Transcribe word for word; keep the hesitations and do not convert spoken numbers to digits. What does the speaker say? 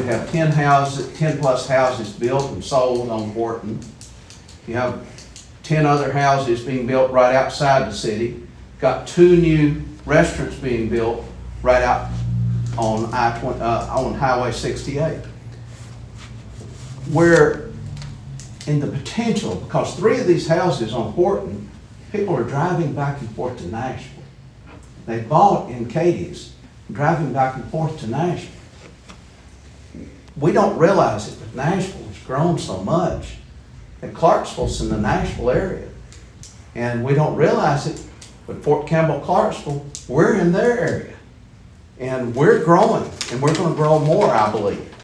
we have ten houses, ten plus houses built and sold on Horton. You have ten other houses being built right outside the city. Got two new restaurants being built right out on I twenty, uh, on Highway sixty-eight. Where in the potential, because three of these houses on Horton, people are driving back and forth to Nashville. They bought in Cadiz, driving back and forth to Nashville. We don't realize it, but Nashville has grown so much. And Clarksville's in the Nashville area. And we don't realize it, but Fort Campbell, Clarksville, we're in their area. And we're growing, and we're gonna grow more, I believe.